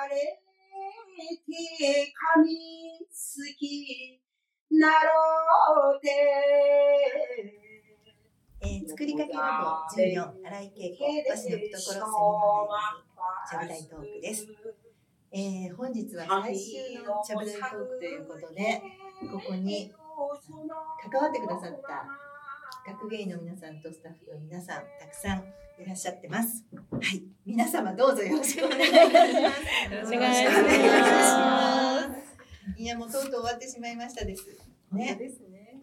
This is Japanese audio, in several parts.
れて神好きなろうて、 作りかけラボ14新井恵子和紙の懐墨のちゃぶ台トークです。本日は最終のちゃぶ台トークということで、ここに関わってくださった学芸員の皆さんとスタッフの皆さんたくさんいらっしゃってます。はい、皆様どうぞよろしくお願いいたします。 よろしくお願いします。 いや、もうとうとう終わってしまいましたですね。 ですね。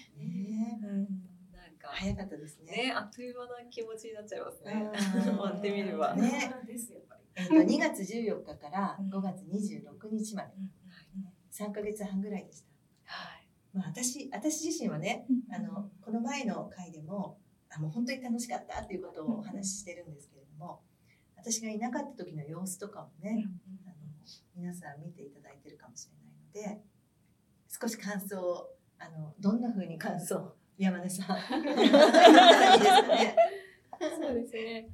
なんか早かったですね。 あっという間な気持ちになっちゃいますね。終わってみれば。 ね。2月14日から5月26日まで3ヶ月半ぐらいでした。まあ、私自身はね、この前の回でももう本当に楽しかったっていうことをお話ししてるんですけれども、私がいなかった時の様子とかもね、皆さん見ていただいてるかもしれないので、少し感想をどんな風に感想、山根さんいいですかね。 そうですね。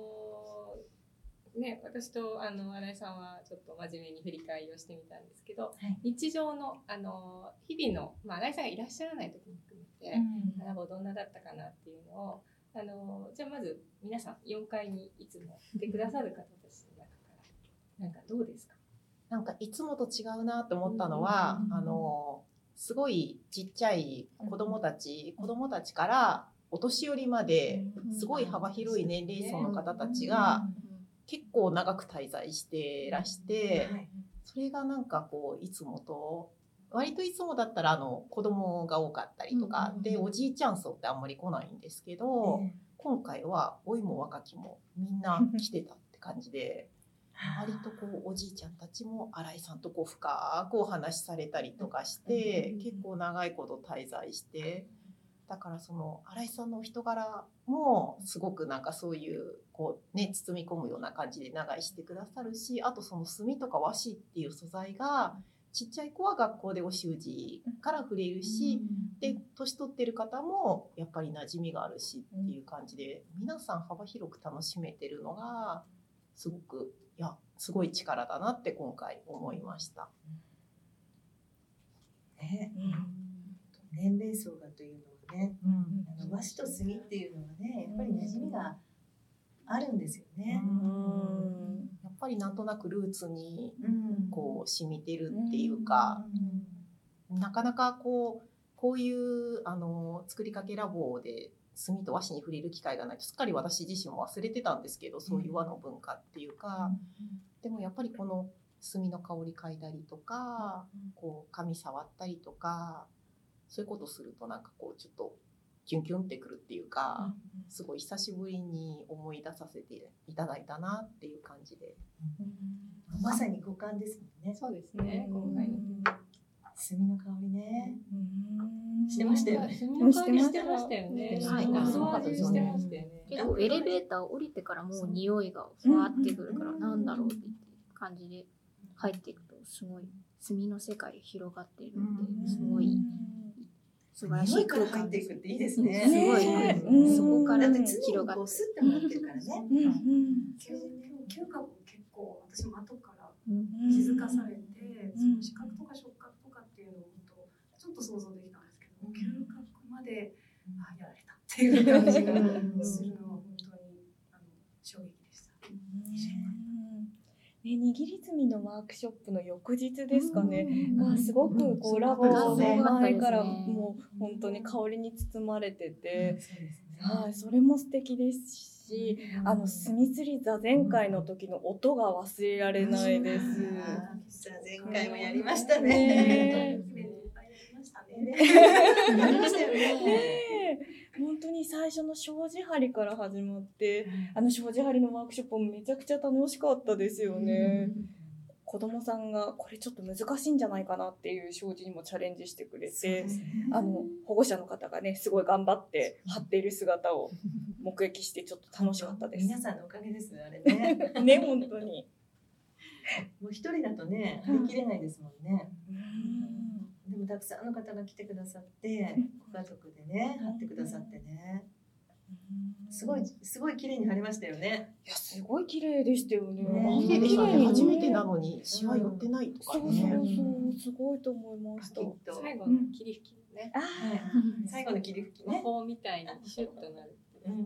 私と新井さんはちょっと真面目に振り返りをしてみたんですけど、はい、日常の日々の、新井さんがいらっしゃらない時も含めて、ラボどんなだったかなっていうのをじゃあまず皆さん4階にいつも来てくださる方たちの中からなんかどうですか？ なんかいつもと違うなと思ったのは、すごいちっちゃい子供たちからお年寄りまですごい幅広い年齢層の方たちが結構長く滞在してらして、それがなんかこういつもと割といつもだったら子供が多かったりとかで、おじいちゃん層ってあんまり来ないんですけど、今回は老いも若きもみんな来てたって感じで割とこうおじいちゃんたちも新井さんとこう深くお話しされたりとかして結構長いこと滞在して、だからその新井さんのお人柄もすごくなんかそういうこうね包み込むような感じで長居してくださるし、あとその墨とか和紙っていう素材がちっちゃい子は学校でお習字から触れるし、で年取ってる方もやっぱり馴染みがあるしっていう感じで皆さん幅広く楽しめてるのがすごくすごい力だなって今回思いました。 年齢層がというのはね、和紙と墨っていうのはねやっぱり馴染みがあるんですよね。 やっぱりなんとなくルーツにこう染みてるっていうか、なかなかこういう作りかけラボで墨と和紙に触れる機会がないとすっかり私自身も忘れてたんですけど、そういう和の文化っていうか、でもやっぱりこの墨の香り嗅いだりとか、こう紙触ったりとか、そういうことするとなんかこうちょっとキュンキュンってくるっていうか、すごい久しぶりに思い出させていただいたなっていう感じで、 まさに五感ですもんね。 そうですね。今回の墨の香りね。してましたよね。 墨の香りしてましたよね。 はい、 すごかったですね。 結構エレベーター降りてからもう匂いがふわってくるから、なんだろうって感じで入っていくとすごい墨の世界広がっているんで、すごい素晴らしい空間入っていくっていいですね。 すごい、そこから広がって吸ってもらってるからね。 嗅覚も結構私も後から気づかされて、その視覚とか触覚とかっていうのをちょっと想像できたんですけど、嗅覚までやられたっていう感じがするのは本当に衝撃でした。 握り墨のワークショップの翌日ですかね、すごくこうラボの前からもう本当に香りに包まれてて、それも素敵ですし、墨釣り座前回の時の音が忘れられないです。 前回もやりましたね。 本当に最初の障子張りから始まって、障子張りのワークショップもめちゃくちゃ楽しかったですよね。子供さんがこれちょっと難しいんじゃないかなっていう障子にもチャレンジしてくれて、保護者の方がねすごい頑張って張っている姿を目撃してちょっと楽しかったです。 皆さんのおかげですあれね。 ね、本当に。 もう一人だとね張り切れないですもんね。でもたくさんの方が来てくださって、ご家族でね貼ってくださってね、 すごい綺麗に貼れましたよね。 いやすごい綺麗でしたよね。 綺麗でしたね。初めてなのにシワ寄ってないとかそうね。 すごいと思いました。 最後の霧吹きね。 最後の霧吹きね。 魔法みたいにシュッとなる。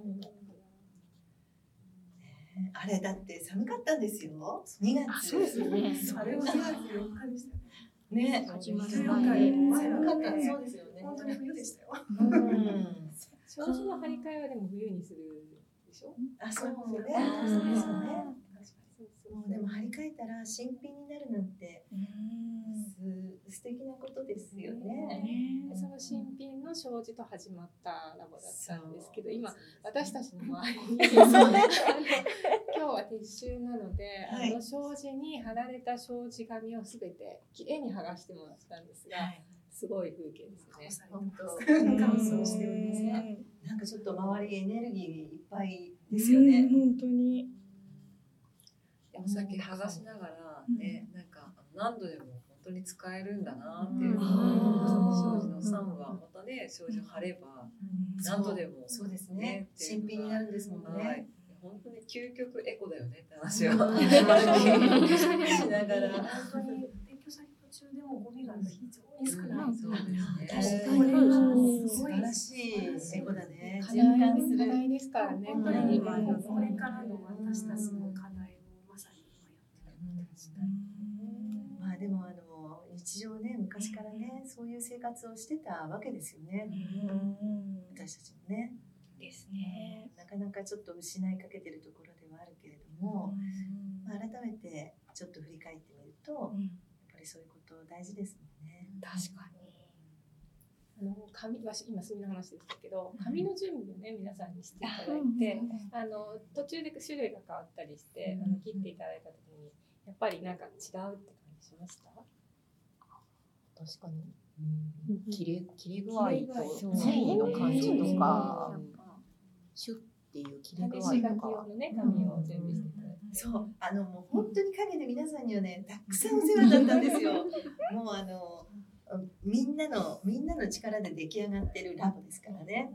あれだって寒かったんですよ。2月。 そうですよね。 あれは2月4日でしたね。 ね。 始まる寒かった。そうですよね。 本当に冬でしたよ。 障子の張り替えはでも冬にするでしょ。 あ、そうね。 そうですね。 でも張り替えたら新品になるなんて素敵なことですよね。 その新品の障子と始まったラボだったんですけど、今私たちの周りに今日は撤収なので、障子に貼られた障子紙をすべてきれいに剥がしてもらったんですが、すごい風景ですね。 本当乾燥しておりますね。 なんかちょっと周りエネルギーいっぱいですよね。 本当に。 さっき剥がしながらね、なんか何度でも本当に使えるんだなっていうのを、障子の3はまたね、障子を貼れば何度でもそうですね。新品になるんですもんね。 本当に究極エコだよねって話をしながら。 本当に撤去作業中でもゴミが非常に少ない。 そうですね。素晴らしいエコだね。 課題ですからね。 本当にこれからの私たちの課題をまさに今やってる。 まあでも日常ね、昔からね、そういう生活をしてたわけですよね。私たちもね。 ですね。 なかなかちょっと失いかけてるところではあるけれども、改めてちょっと振り返ってみると、やっぱりそういうこと大事ですもんね。 確かに。 紙は今墨の話でしたけど、紙の準備をね皆さんにしていただいて、途中で種類が変わったりして切っていただいた時にやっぱりなんか違うって感じしました？ 確かに。切れ具合と繊維の感じとか、シュッっていう切れ具合とか。 のね紙を準備していただいて。 そう、もう本当に陰で皆さんにはね、たくさんお世話になったんですよ。もうみんなの力で出来上がってるラボですからね。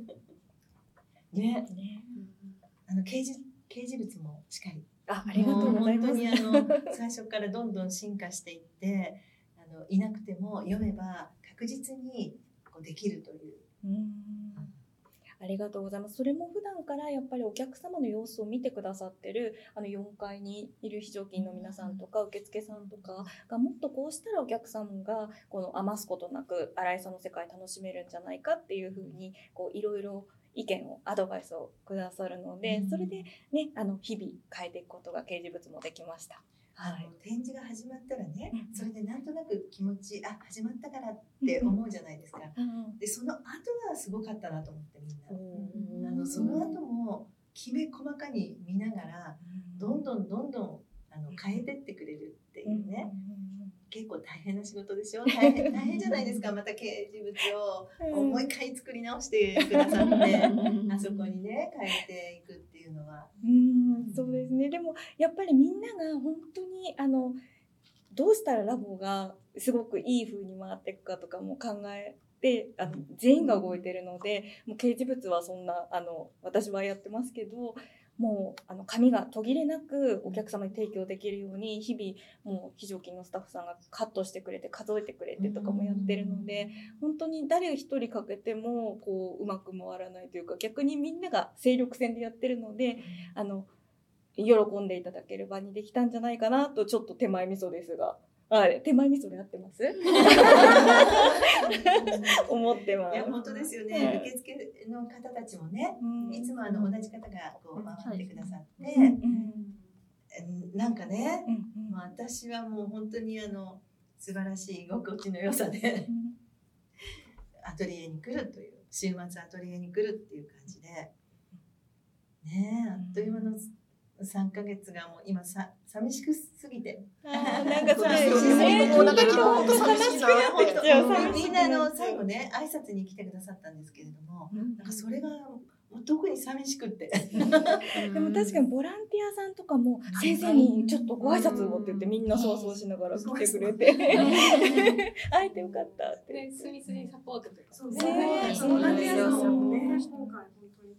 ね。掲示物もしっかり。 ありがとうございます。 本当に最初からどんどん進化していって、いなくても読めば確実にできるという。 ありがとうございます。それも普段からやっぱりお客様の様子を見てくださってる4階にいる非常勤の皆さんとか受付さんとかがもっとこうしたらお客さんが余すことなく新井さんの世界楽しめるんじゃないかっていうふうにいろいろ意見をアドバイスをくださるので、それでね日々変えていくことが掲示物もできました。 展示が始まったらね、それでなんとなく気持ち始まったからって思うじゃないですか。でその後がすごかったなと思って、みんなその後もきめ細かに見ながらどんどん変えてってくれるっていうね。結構大変な仕事でしょ。大変じゃないですか。また掲示物をもう一回作り直してくださってあそこにね変えていくっていうのは。 そうですね。でもやっぱりみんなが本当にどうしたらラボがすごくいい風に回っていくかとかも考えて全員が動いてるので、もう掲示物はそんな私はやってますけど。もう紙が途切れなくお客様に提供できるように日々もう非常勤のスタッフさんがカットしてくれて数えてくれてとかもやってるので、本当に誰一人かけてもうまく回らないというか、逆にみんなが精力戦でやってるので喜んでいただける場にできたんじゃないかなと、ちょっと手前味噌ですが。手前味噌で合ってます思ってます。 いや本当ですよね。受付の方たちもね、いつも同じ方が回ってくださって、なんかね、私はもう本当に素晴らしい居心地の良さでアトリエに来るという、週末アトリエに来るっていう感じでね、あっという間の3ヶ月がもう今寂しくすぎて、 なんかそれ本当寂しくなってきちゃう。みんな最後ね挨拶に来てくださったんですけれども、なんかそれが特に寂しくってでも確かにボランティアさんとかも先生にちょっとご挨拶をって言ってみんなそわそわしながら来てくれて会えてよかったって。 スミスにサポートとかそうボランティアさんもね今回本当に楽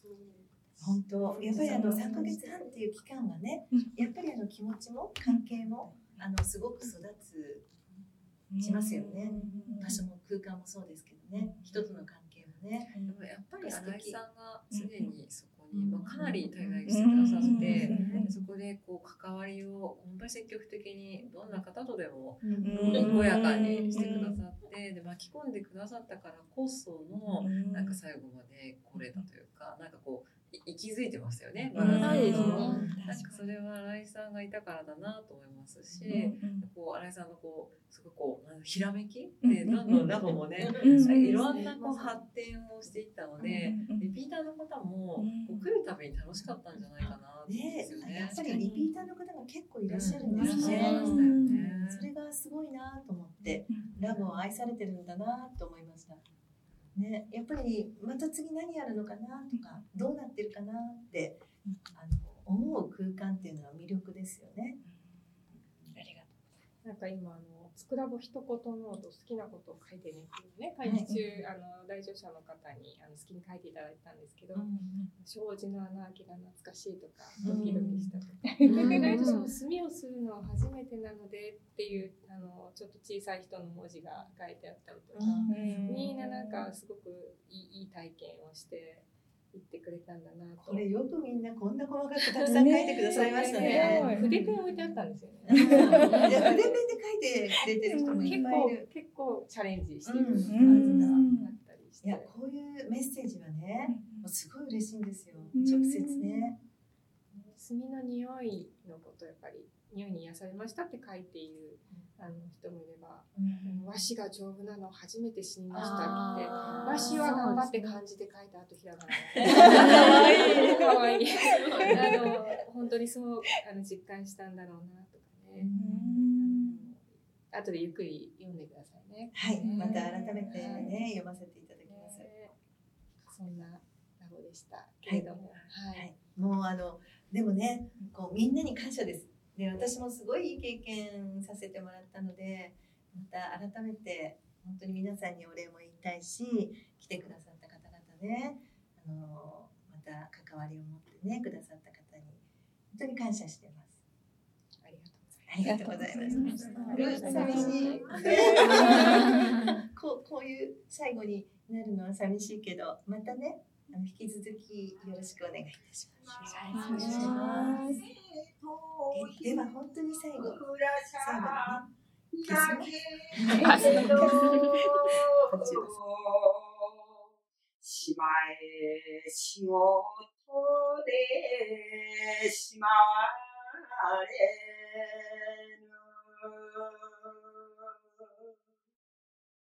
本当やっぱり3ヶ月半っていう期間がね、やっぱり気持ちも関係もすごく育つしますよね。場所も空間もそうですけどね、人との関係もね。 でもやっぱり新井さんが常にそこに、かなり滞在してくださって、そこでこう関わりを本当に積極的にどんな方とでもにこやかにしてくださって、で巻き込んでくださったからこそのなんか最後まで来れたというか、なんかこう息づいてましたよね。なんかそれは新井さんがいたからだなと思いますし、こう新井さんのこうすごくこうひらめきでどんどんラボもね、いろんなこう発展をしていったので、リピーターの方もこう来るたびに楽しかったんじゃないかなと思うんですよね。 やっぱりリピーターの方が結構いらっしゃるんですね。それがすごいなと思って、ラボを愛されてるんだなと思いました。ね、やっぱりまた次何やるのかなとかどうなってるかなって思う空間っていうのは魅力ですよね。 ありがとう。なんか今つくらぼ一言ノート好きなことを書いてねっていうね、会議中来場者の方に好きに書いていただいたんですけど、障子の穴開きが懐かしいとかドキドキしたとか、私も墨をするのは初めてなのでっていうちょっと小さい人の文字が書いてあったりとか、みんななんかすごくいい体験をして言ってくれたんだなと。 これよくみんなこんな細かくたくさん書いてくださいましたね。 筆ペン置いてあったんですよね。 筆ペンで書いてくれてる人もいっぱいいる。 結構チャレンジしてる感じがあったりして。 いや、こういうメッセージはね、すごい嬉しいんですよ。直接ね。 炭の匂いのことやっぱり匂いに癒されましたって書いている人もいれば、和紙が丈夫なの初めて知りましたって和紙は頑張って漢字で書いた後ひらがなかわいい本当にそう実感したんだろうなとかね。後でゆっくり読んでくださいね。 はい、また改めてね読ませていただきます。 そんなラボでしたけれども、 もうでもね、こうみんなに感謝です。で、私もすごいいい経験させてもらったので、また改めて本当に皆さんにお礼も言いたいし、来てくださった方々ね、また関わりを持ってねくださった方に本当に感謝してます。ありがとうございます。寂しい。こういう最後になるのは寂しいけど、またね、引き続きよろしくお願いいたします。では本当に最後にね、 しまえ仕事でしまわれぬ